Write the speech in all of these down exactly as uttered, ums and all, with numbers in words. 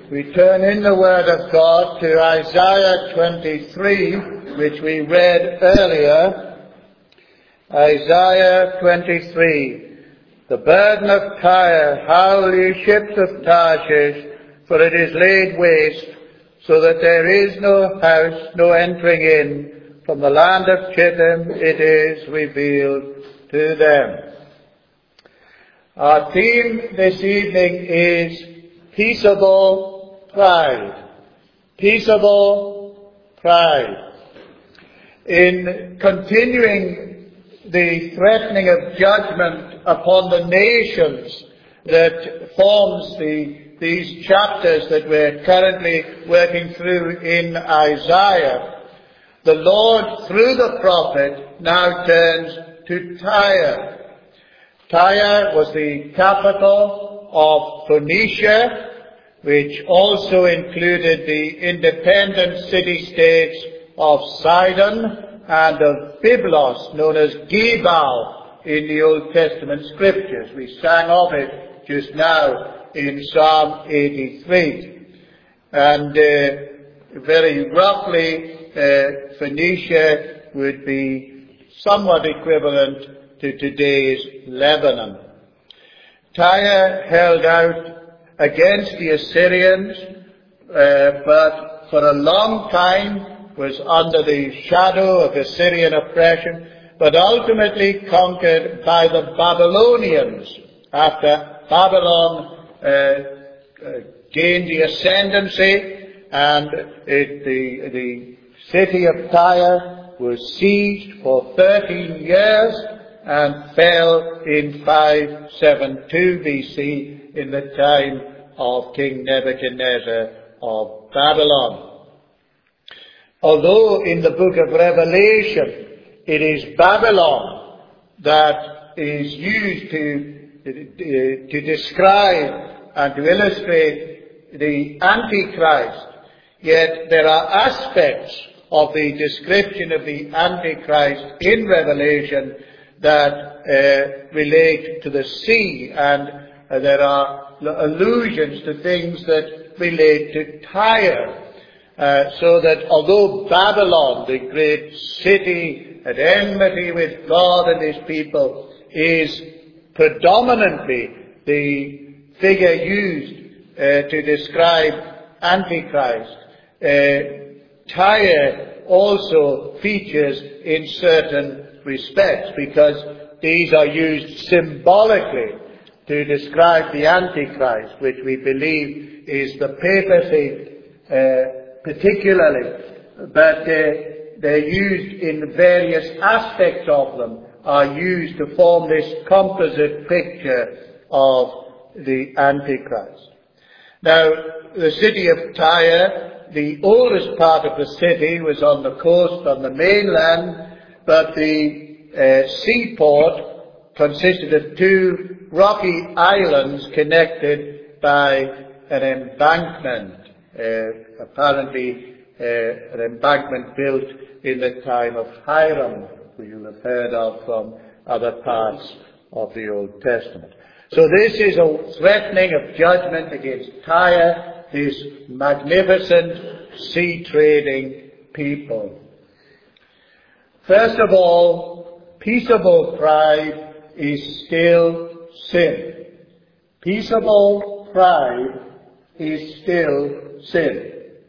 we turn in the Word of God to Isaiah twenty-three, which we read earlier. Isaiah twenty-three. The burden of Tyre, howl ye ships of Tarshish, for it is laid waste, so that there is no house, no entering in. From the land of Chittim it is revealed to them. Our theme this evening is peaceable pride. Peaceable pride. In continuing the threatening of judgment upon the nations that forms the, these chapters that we're currently working through in Isaiah, the Lord, through the prophet, now turns to Tyre. Tyre was the capital of Phoenicia, which also included the independent city-states of Sidon and of Byblos, known as Gebal in the Old Testament scriptures. We sang of it just now in Psalm eighty-three. And uh, very roughly, uh, Phoenicia would be somewhat equivalent to today's Lebanon. Tyre held out against the Assyrians, uh, but for a long time was under the shadow of Assyrian oppression, but ultimately conquered by the Babylonians after Babylon uh, uh, gained the ascendancy, and it, the, the city of Tyre was sieged for thirteen years and fell in five seventy-two B C in the time of King Nebuchadnezzar of Babylon. Although in the book of Revelation it is Babylon that is used to, to describe and to illustrate the Antichrist, yet there are aspects of the description of the Antichrist in Revelation that uh, relate to the sea, and uh, there are allusions to things that relate to Tyre. Uh, so that although Babylon, the great city at enmity with God and his people, is predominantly the figure used uh, to describe Antichrist, uh, Tyre also features in certain respects, because these are used symbolically to describe the Antichrist, which we believe is the papacy uh, particularly, but uh, they're used in various aspects of them, are used to form this composite picture of the Antichrist. Now, the city of Tyre, the oldest part of the city, was on the coast, on the mainland, but the uh, seaport consisted of two rocky islands connected by an embankment, uh, apparently uh, an embankment built in the time of Hiram, who you'll have heard of from other parts of the Old Testament. So this is a threatening of judgment against Tyre, this magnificent sea-trading people. First of all, peaceable pride is still sin. Peaceable pride is still sin.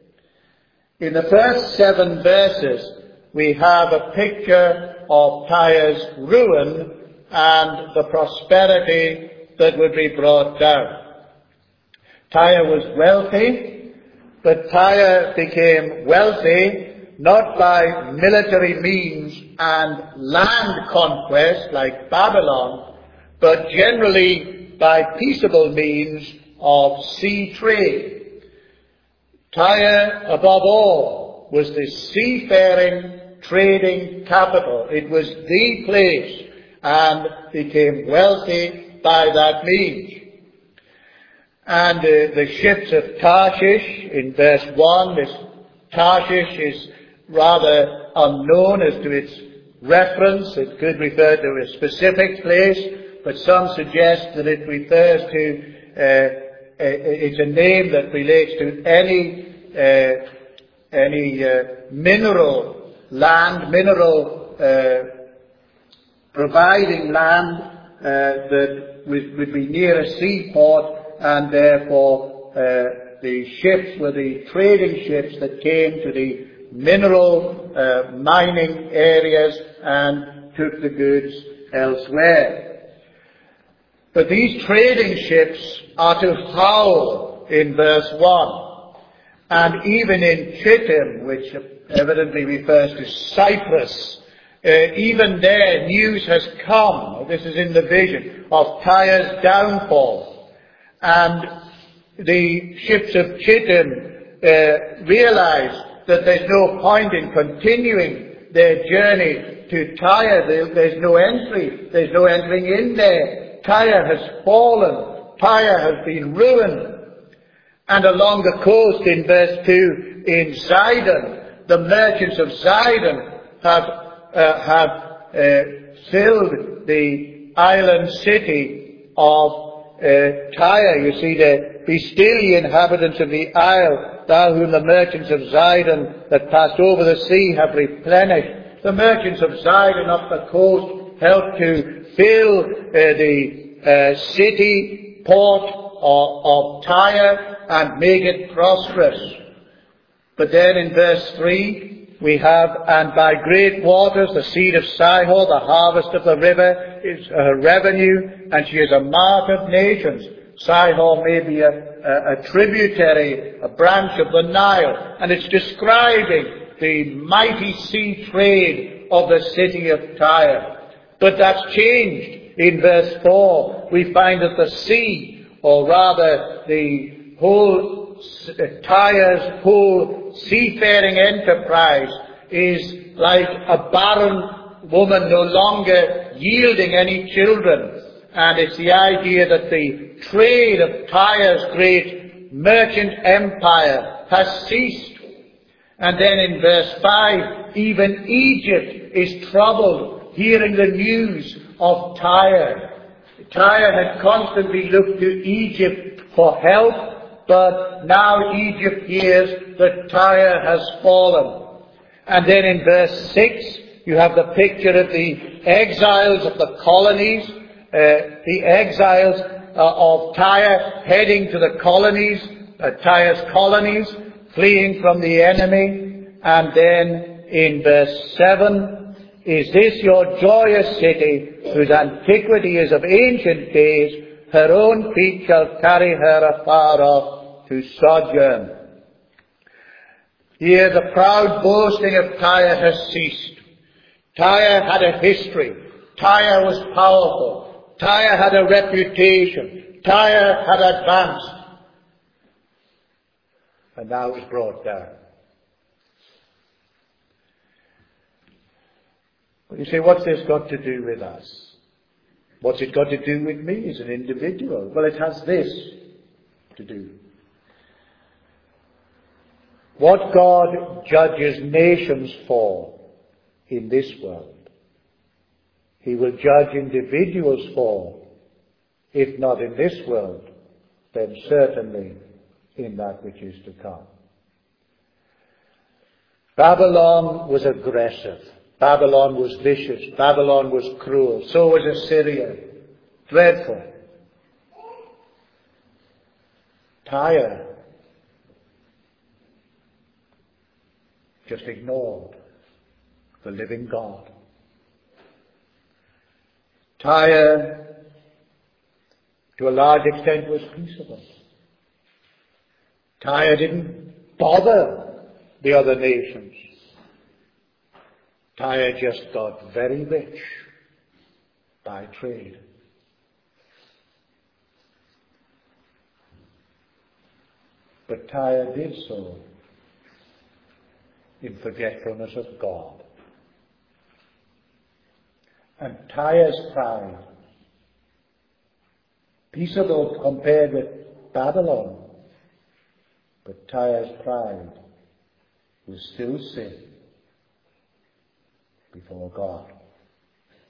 In the first seven verses, we have a picture of Tyre's ruin and the prosperity that would be brought down. Tyre was wealthy, but Tyre became wealthy not by military means and land conquest like Babylon, but generally by peaceable means of sea trade. Tyre, above all, was the seafaring trading capital. It was the place, and became wealthy by that means. And uh, the ships of Tarshish, in verse one, this Tarshish is rather unknown as to its reference. It could refer to a specific place, but some suggest that it refers to uh, it's a name that relates to any uh, any uh, mineral land, mineral uh, providing land uh, that would, would be near a seaport, and therefore uh, the ships were the trading ships that came to the mineral uh, mining areas and took the goods elsewhere. But these trading ships are to howl in verse one. And even in Chittim, which evidently refers to Cyprus, uh, even there news has come, this is in the vision, of Tyre's downfall. And the ships of Chittim uh, realize that there's no point in continuing their journey to Tyre. There's no entry. There's no entering in there. Tyre has fallen. Tyre has been ruined. And along the coast in verse two, in Zidon, the merchants of Zidon have, uh, have uh, filled the island city of uh, Tyre. You see, the be still ye inhabitants of the isle, thou whom the merchants of Zidon that passed over the sea have replenished. The merchants of Zidon up the coast helped to fill uh, the uh, city, port of, of Tyre, and make it prosperous. But then in verse three, we have, and by great waters the seed of Sihor, the harvest of the river, is her revenue, and she is a mart of nations. Sihor may be a, a, a tributary, a branch of the Nile, and it's describing the mighty sea trade of the city of Tyre. But that's changed. In verse four, we find that the sea, or rather the whole Tyre's whole seafaring enterprise, is like a barren woman no longer yielding any children. And it's the idea that the trade of Tyre's great merchant empire has ceased. And then in verse five, even Egypt is troubled, hearing the news of Tyre. Tyre had constantly looked to Egypt for help, but now Egypt hears that Tyre has fallen. And then in verse six, you have the picture of the exiles of the colonies, uh, the exiles uh, of Tyre heading to the colonies, uh, Tyre's colonies, fleeing from the enemy. And then in verse seven, is this your joyous city, whose antiquity is of ancient days? Her own feet shall carry her afar off to sojourn. Here the proud boasting of Tyre has ceased. Tyre had a history. Tyre was powerful. Tyre had a reputation. Tyre had advanced. And now it's brought down. But you say, what's this got to do with us? What's it got to do with me as an individual? Well, it has this to do. What God judges nations for in this world, He will judge individuals for, if not in this world, then certainly in that which is to come. Babylon was aggressive. Babylon was vicious. Babylon was cruel. So was Assyria. Dreadful. Tyre just ignored the living God. Tyre, to a large extent, was peaceable. Tyre didn't bother the other nations. Tyre just got very rich by trade. But Tyre did so in forgetfulness of God. And Tyre's pride, peaceable compared with Babylon, but Tyre's pride was still sin before God.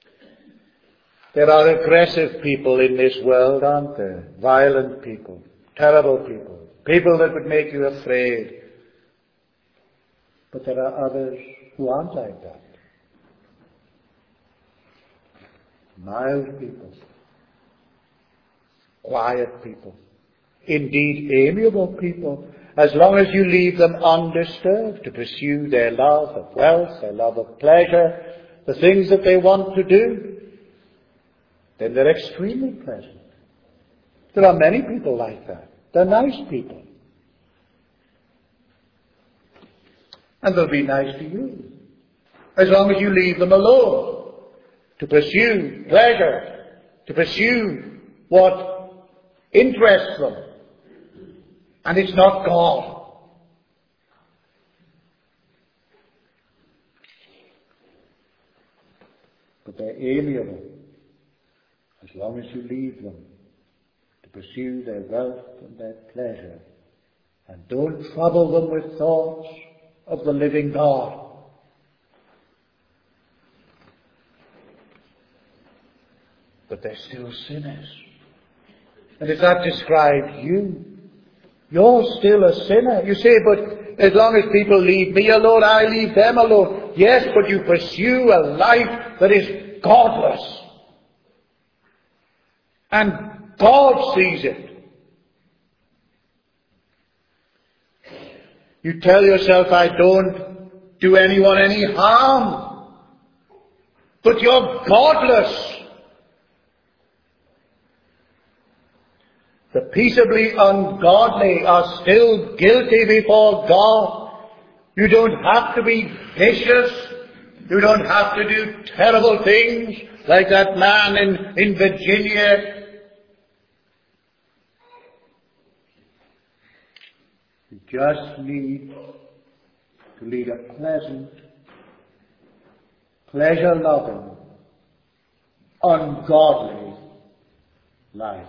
There are aggressive people in this world, aren't there? Violent people. terrible people, people that would make you afraid. But there are others who aren't like that. Mild people, quiet people, indeed amiable people, as long as you leave them undisturbed to pursue their love of wealth, their love of pleasure, the things that they want to do, then they're extremely pleasant. There are many people like that. They're nice people. And they'll be nice to you, as long as you leave them alone to pursue pleasure, to pursue what interests them. And it's not God. But they're amiable, as long as you leave them to pursue their wealth and their pleasure. And don't trouble them with thoughts of the living God. But they're still sinners. And if that describes you, you're still a sinner. You say, but as long as people leave me alone, I leave them alone. Yes, but you pursue a life that is godless. And God sees it. You tell yourself, I don't do anyone any harm. But you're godless. The peaceably ungodly are still guilty before God. You don't have to be vicious. You don't have to do terrible things like that man in, in Virginia. You just need to lead a pleasant, pleasure-loving, ungodly life.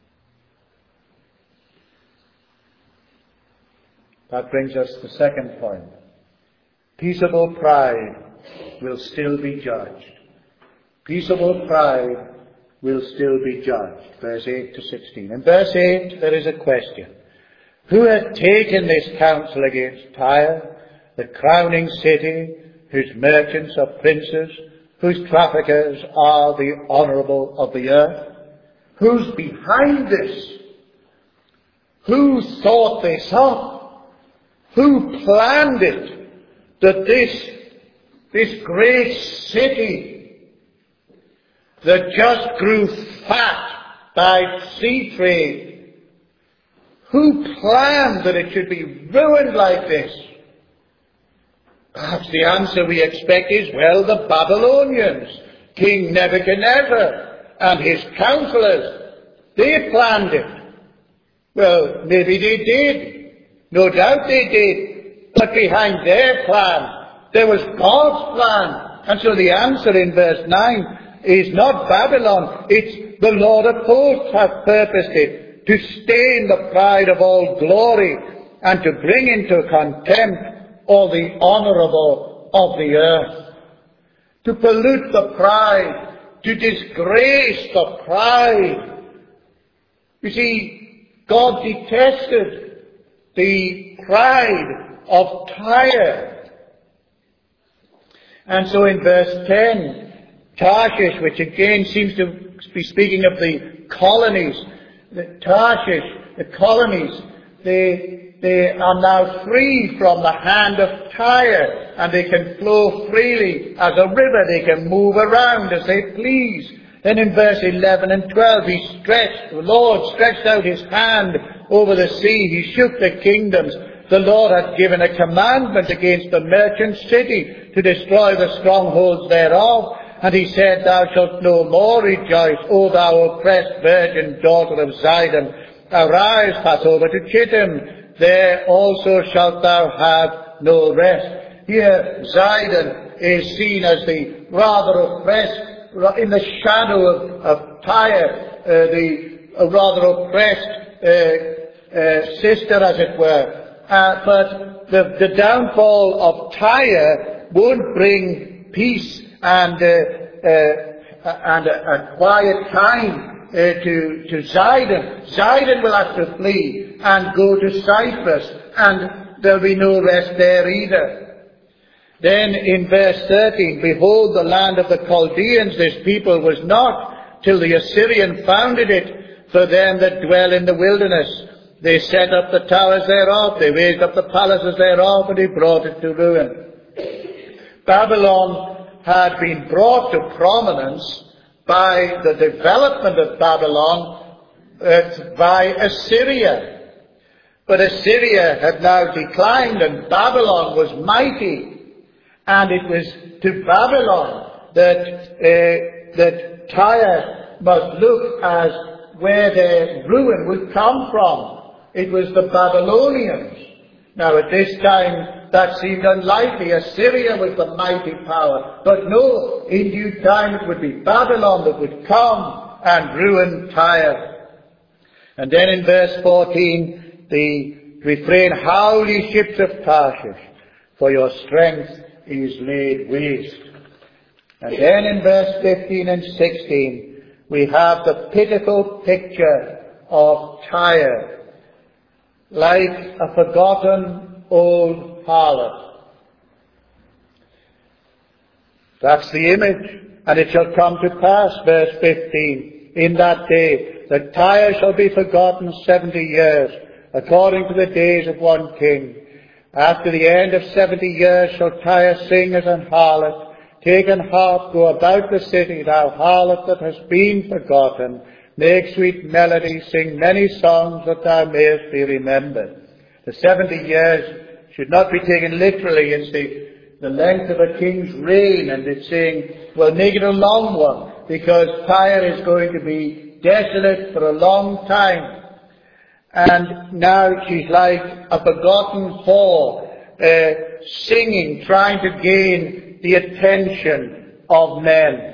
That brings us to the second point. Peaceable pride will still be judged. Peaceable pride will still be judged. Verse eight to sixteen. In verse eight there is a question. Who hath taken this counsel against Tyre, the crowning city, whose merchants are princes, whose traffickers are the honourable of the earth? Who's behind this? Who thought this up? Who planned it, that this, this great city that just grew fat by sea trade, who planned that it should be ruined like this? Perhaps the answer we expect is, well, the Babylonians, King Nebuchadnezzar and his counselors, they planned it. Well, maybe they did. No doubt they did. But behind their plan, there was God's plan. And so the answer in verse nine is not Babylon. It's the Lord of hosts hath purposed it to stain the pride of all glory and to bring into contempt all the honourable of the earth. To pollute the pride, to disgrace the pride. You see, God detested the pride of Tyre. And so in verse ten, Tarshish, which again seems to be speaking of the colonies, the Tarshish, the colonies, they, they are now free from the hand of Tyre, and they can flow freely as a river. They can move around as they please. Then in verse eleven and twelve, he stretched, the Lord stretched out his hand over the sea. He shook the kingdoms. The Lord hath given a commandment against the merchant city to destroy the strongholds thereof. And he said, Thou shalt no more rejoice, O thou oppressed virgin daughter of Zidon. Arise, pass over to Chittim. There also shalt thou have no rest. Here, Zidon is seen as the rather oppressed, in the shadow of, of Tyre, uh, the uh, rather oppressed uh, uh, sister, as it were. Uh, but the, the downfall of Tyre won't bring peace and uh, uh, and a, a quiet time uh, to, to Zidon. Zidon will have to flee and go to Cyprus, and there'll be no rest there either. Then in verse thirteen, behold, the land of the Chaldeans, this people was not, till the Assyrian founded it for them that dwell in the wilderness. They set up the towers thereof, they raised up the palaces thereof, and they brought it to ruin. Babylon had been brought to prominence by the development of Babylon uh, by Assyria. But Assyria had now declined, and Babylon was mighty. And it was to Babylon that, uh, that Tyre must look as where their ruin would come from. It was the Babylonians. Now at this time that seemed unlikely. Assyria was the mighty power. But no, in due time it would be Babylon that would come and ruin Tyre. And then in verse fourteen, the refrain, howl ye ships of Tarshish, for your strength is laid waste. And then in verse fifteen and sixteen, we have the pitiful picture of Tyre, like a forgotten old harlot. That's the image. And it shall come to pass, verse fifteen, in that day, that Tyre shall be forgotten seventy years, according to the days of one king. After the end of seventy years shall Tyre sing as an harlot. Take an harp, go about the city, thou harlot that hast been forgotten. Make sweet melody, sing many songs, that thou mayest be remembered. The seventy years should not be taken literally. It's the, the length of a king's reign, and it's saying, well, make it a long one, because Tyre is going to be desolate for a long time. And now she's like a forgotten whore, uh, singing, trying to gain the attention of men.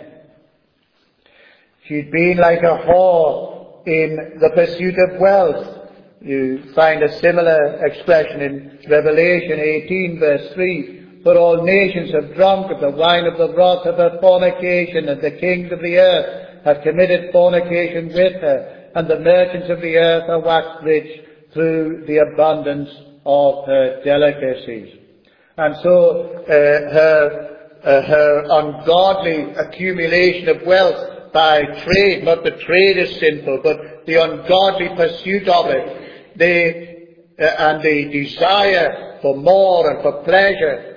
She'd been like a whore in the pursuit of wealth. You find a similar expression in Revelation eighteen, verse three. For all nations have drunk of the wine of the wrath of her fornication, and the kings of the earth have committed fornication with her. And the merchants of the earth are waxed rich through the abundance of her delicacies. And so uh, her, uh, her ungodly accumulation of wealth by trade, not the trade is sinful, but the ungodly pursuit of it, the, uh, and the desire for more and for pleasure.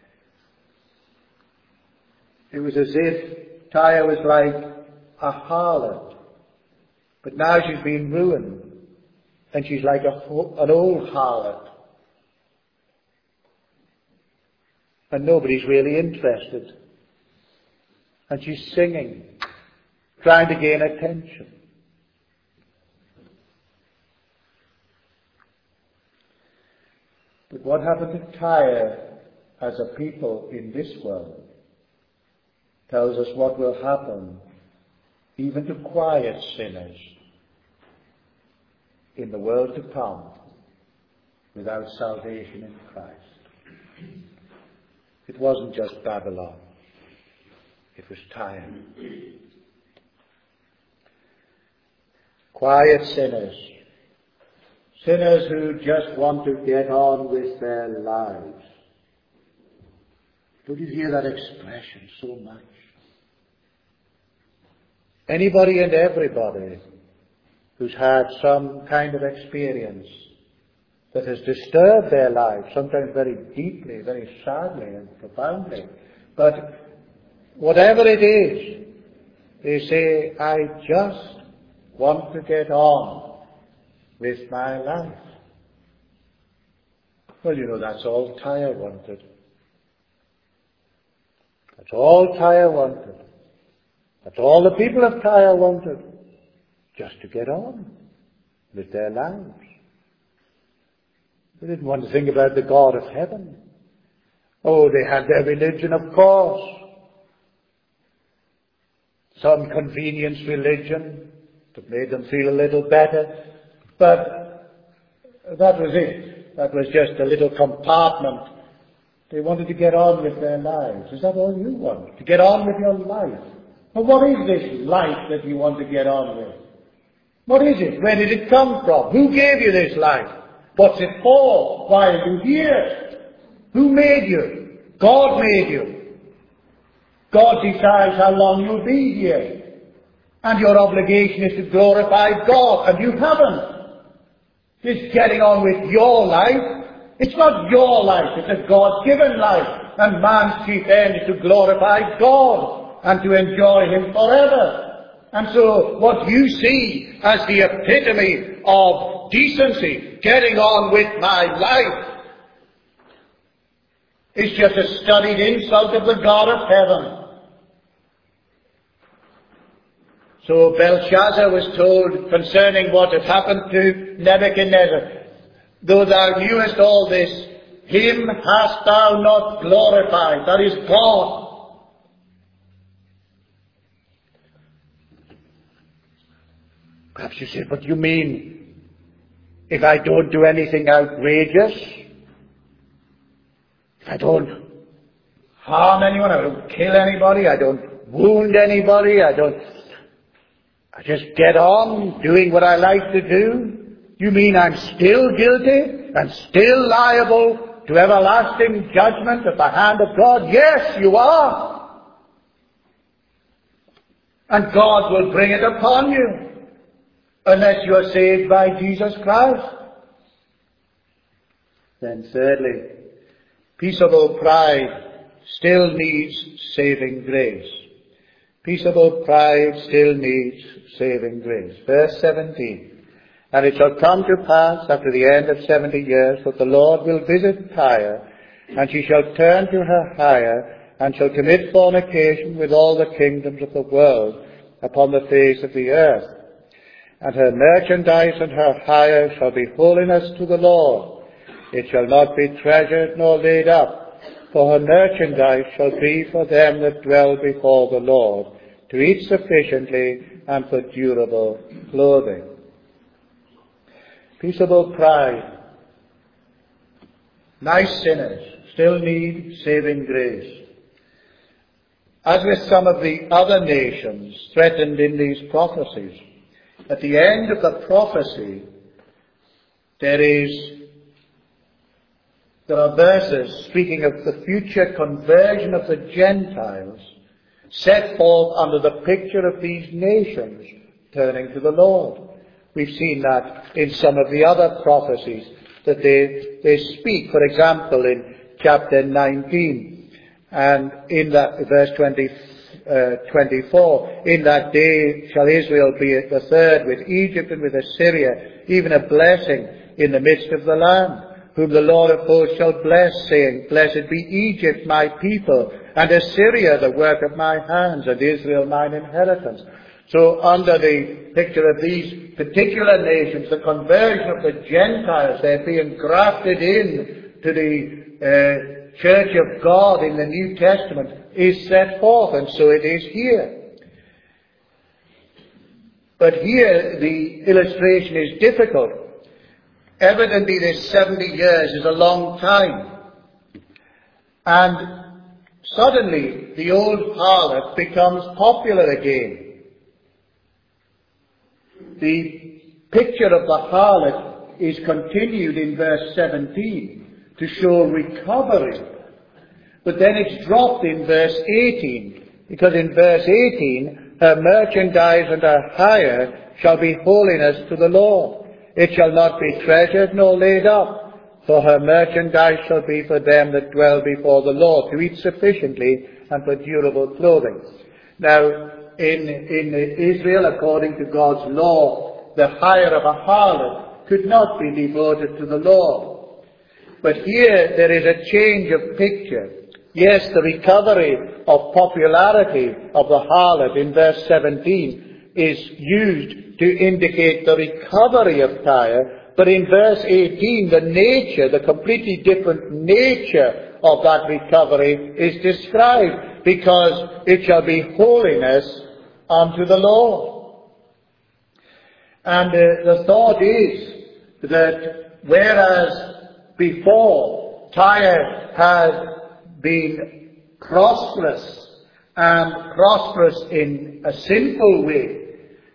It was as if Tyre was like a harlot. But now she's been ruined, and she's like a, an old harlot. And nobody's really interested. And she's singing, trying to gain attention. But what happened to Tyre as a people in this world tells us what will happen even to quiet sinners in the world to come without salvation in Christ. It wasn't just Babylon. It was Tyre. Quiet sinners. Sinners who just want to get on with their lives. Don't you hear that expression so much? Anybody and everybody who's had some kind of experience that has disturbed their lives, sometimes very deeply, very sadly and profoundly. But whatever it is, they say, I just want to get on with my life. Well, you know, that's all Tyre wanted. That's all Tyre wanted. That's all the people of Tyre wanted. Just to get on with their lives. They didn't want to think about the God of heaven. Oh, they had their religion, of course. Some convenience religion that made them feel a little better. But that was it. That was just a little compartment. They wanted to get on with their lives. Is that all you want? To get on with your life? Well, what is this life that you want to get on with? What is it? Where did it come from? Who gave you this life? What's it for? Why are you here? Who made you? God made you. God decides how long you'll be here. And your obligation is to glorify God, and you haven't. It's getting on with your life. It's not your life, it's a God-given life. And man's chief end is to glorify God and to enjoy Him forever. And so what you see as the epitome of decency, getting on with my life, is just a studied insult of the God of heaven. So Belshazzar was told concerning what had happened to Nebuchadnezzar, though thou knewest all this, him hast thou not glorified, that is God. Perhaps you say, but you mean, if I don't do anything outrageous, if I don't harm anyone, I don't kill anybody, I don't wound anybody, I don't, I just get on doing what I like to do, you mean I'm still guilty and still liable to everlasting judgment at the hand of God? Yes, you are. And God will bring it upon you unless you are saved by Jesus Christ. Then thirdly, peaceable pride still needs saving grace. Peaceable pride still needs saving grace. Verse seventeen. And it shall come to pass after the end of seventy years that the Lord will visit Tyre, and she shall turn to her hire, and shall commit fornication with all the kingdoms of the world upon the face of the earth. And her merchandise and her hire shall be holiness to the Lord. It shall not be treasured nor laid up, for her merchandise shall be for them that dwell before the Lord, to eat sufficiently and for durable clothing. Peaceable pride. Nice sinners still need saving grace. As with some of the other nations threatened in these prophecies, at the end of the prophecy, there is, there are verses speaking of the future conversion of the Gentiles set forth under the picture of these nations turning to the Lord. We've seen that in some of the other prophecies that they, they speak. For example, in chapter nineteen, and in that verse twenty, uh, twenty-four, in that day shall Israel be at the third with Egypt and with Assyria, even a blessing in the midst of the land, whom the Lord of hosts shall bless, saying, Blessed be Egypt, my people, and Assyria, the work of my hands, and Israel, mine inheritance. So under the picture of these particular nations, the conversion of the Gentiles, they're being grafted in to the uh, Church of God in the New Testament, is set forth, and so it is here. But here the illustration is difficult. Evidently this seventy years is a long time. And suddenly the old harlot becomes popular again. The picture of the harlot is continued in verse seventeen to show recovery. But then it's dropped in verse eighteen, because in verse eighteen, her merchandise and her hire shall be holiness to the Lord. It shall not be treasured nor laid up, for her merchandise shall be for them that dwell before the Lord, to eat sufficiently and for durable clothing. Now, in, in Israel, according to God's law, the hire of a harlot could not be devoted to the Lord. But here there is a change of picture. Yes, the recovery of popularity of the harlot in verse seventeen is used to indicate the recovery of Tyre, but in verse eighteen, the nature, the completely different nature of that recovery is described, because it shall be holiness unto the Lord. And uh, the thought is that whereas before Tyre had been prosperous, and prosperous in a sinful way,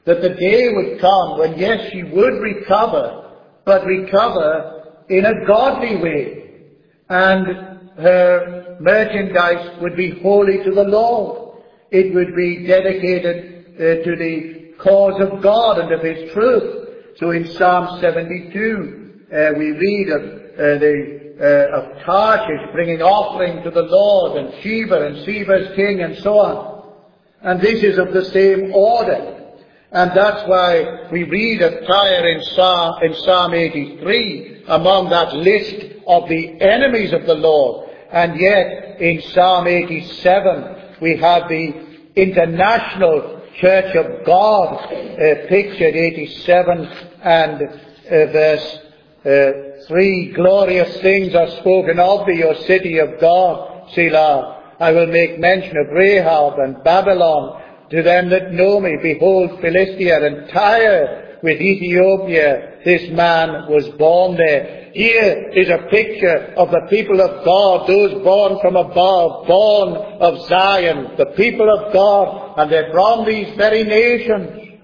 that the day would come when, yes, she would recover, but recover in a godly way. And her merchandise would be holy to the Lord. It would be dedicated uh, to the cause of God and of His truth. So in Psalm seventy-two, uh, we read of uh, the uh, of Tarshish bringing offering to the Lord, and Sheba and Seba's king, and so on. And this is of the same order. And that's why we read of Tyre in Psalm, in Psalm eighty-three, among that list of the enemies of the Lord. And yet, in Psalm eighty-seven, we have the international Church of God uh, pictured, eighty-seven and uh, verse uh, three. Glorious things are spoken of thee, O city of God, Selah. I will make mention of Rahab and Babylon to them that know me. Behold, Philistia and Tyre with Ethiopia, this man was born there. Here is a picture of the people of God, those born from above, born of Zion, the people of God, and they're from these very nations.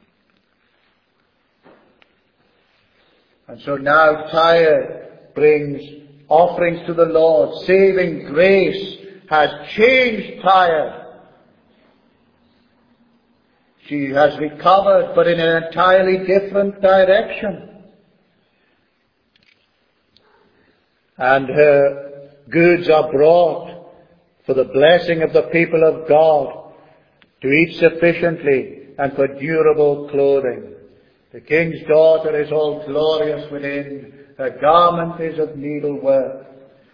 And so now Tyre brings offerings to the Lord. Saving grace has changed Tyre. She has recovered, but in an entirely different direction. And her goods are brought for the blessing of the people of God, to eat sufficiently and for durable clothing. The king's daughter is all glorious within. Her garment is of needlework.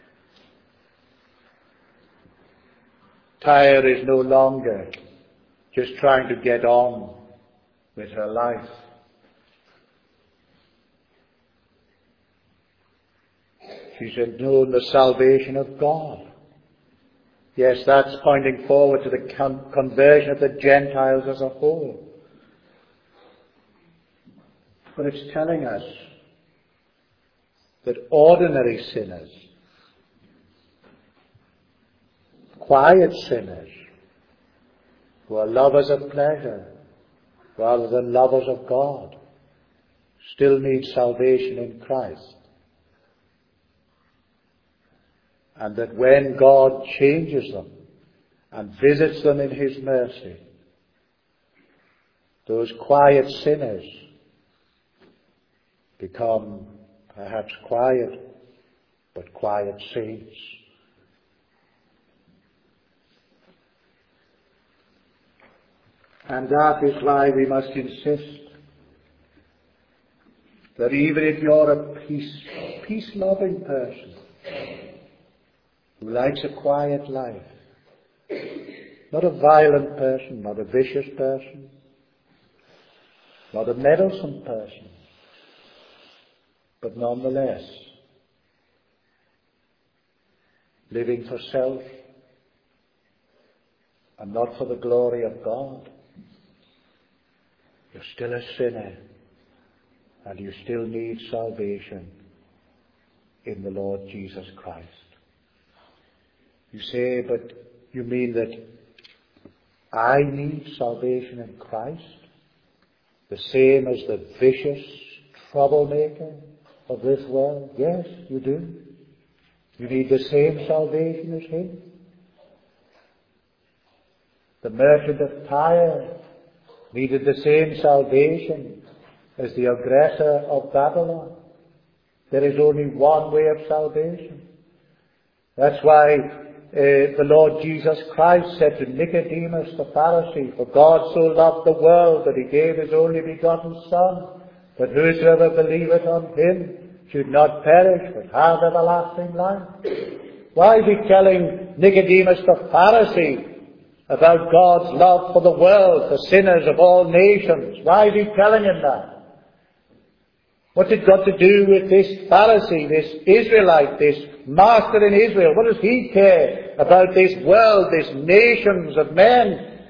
Tyre is no longer just trying to get on with her life. She's known the salvation of God. Yes, that's pointing forward to the con- conversion of the Gentiles as a whole. But it's telling us that ordinary sinners, quiet sinners, who are lovers of pleasure rather than lovers of God, still need salvation in Christ. And that when God changes them and visits them in His mercy, those quiet sinners become perhaps quiet, but quiet saints. And that is why we must insist that even if you're a peace, peace-loving person who likes a quiet life, not a violent person, not a vicious person, not a meddlesome person, but nonetheless living for self and not for the glory of God, you're still a sinner, and you still need salvation in the Lord Jesus Christ. You say, but you mean that I need salvation in Christ? The same as the vicious troublemaker of this world? Yes, you do. You need the same salvation as him. The merchant of Tyre needed the same salvation as the aggressor of Babylon. There is only one way of salvation. That's why uh, the Lord Jesus Christ said to Nicodemus the Pharisee, for God so loved the world that He gave His only begotten Son, that whosoever believeth on Him should not perish but have everlasting life. Why is He telling Nicodemus the Pharisee about God's love for the world, for sinners of all nations? Why is He telling him that? What's it got to do with this Pharisee, this Israelite, this master in Israel? What does he care about this world, this nations of men?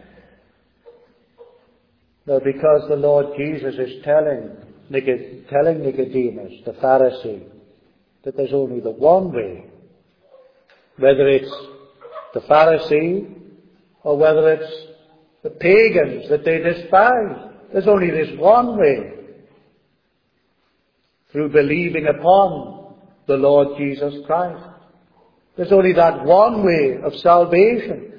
No, because the Lord Jesus is telling, telling Nicodemus, the Pharisee, that there's only the one way. Whether it's the Pharisee or whether it's the pagans that they despise. There's only this one way. Through believing upon the Lord Jesus Christ. There's only that one way of salvation.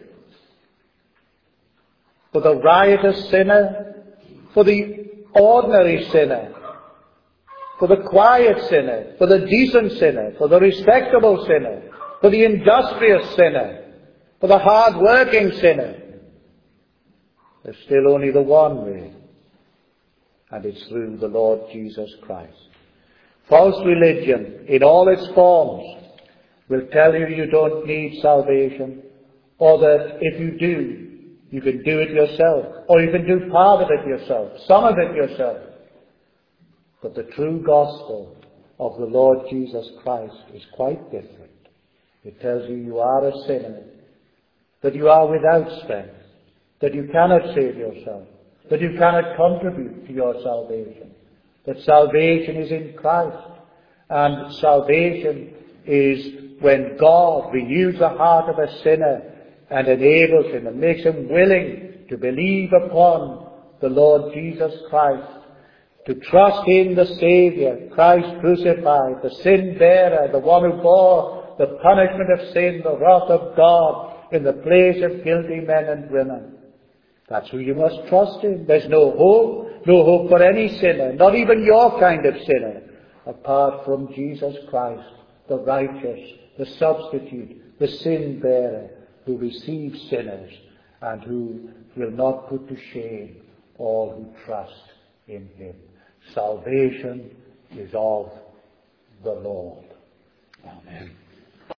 For the riotous sinner, for the ordinary sinner, for the quiet sinner, for the decent sinner, for the respectable sinner, for the industrious sinner, for the hard-working sinner. There's still only the one way, and it's through the Lord Jesus Christ. False religion, in all its forms, will tell you you don't need salvation, or that if you do, you can do it yourself, or you can do part of it yourself, some of it yourself. But the true gospel of the Lord Jesus Christ is quite different. It tells you you are a sinner, that you are without strength, that you cannot save yourself, that you cannot contribute to your salvation, that salvation is in Christ, and salvation is when God renews the heart of a sinner and enables him and makes him willing to believe upon the Lord Jesus Christ, to trust in the Saviour, Christ crucified, the sin bearer, the one who bore the punishment of sin, the wrath of God in the place of guilty men and women. That's who you must trust in. There's no hope, no hope for any sinner, not even your kind of sinner, apart from Jesus Christ, the righteous, the substitute, the sin bearer, who receives sinners and who will not put to shame all who trust in him. Salvation is of the Lord. Amen.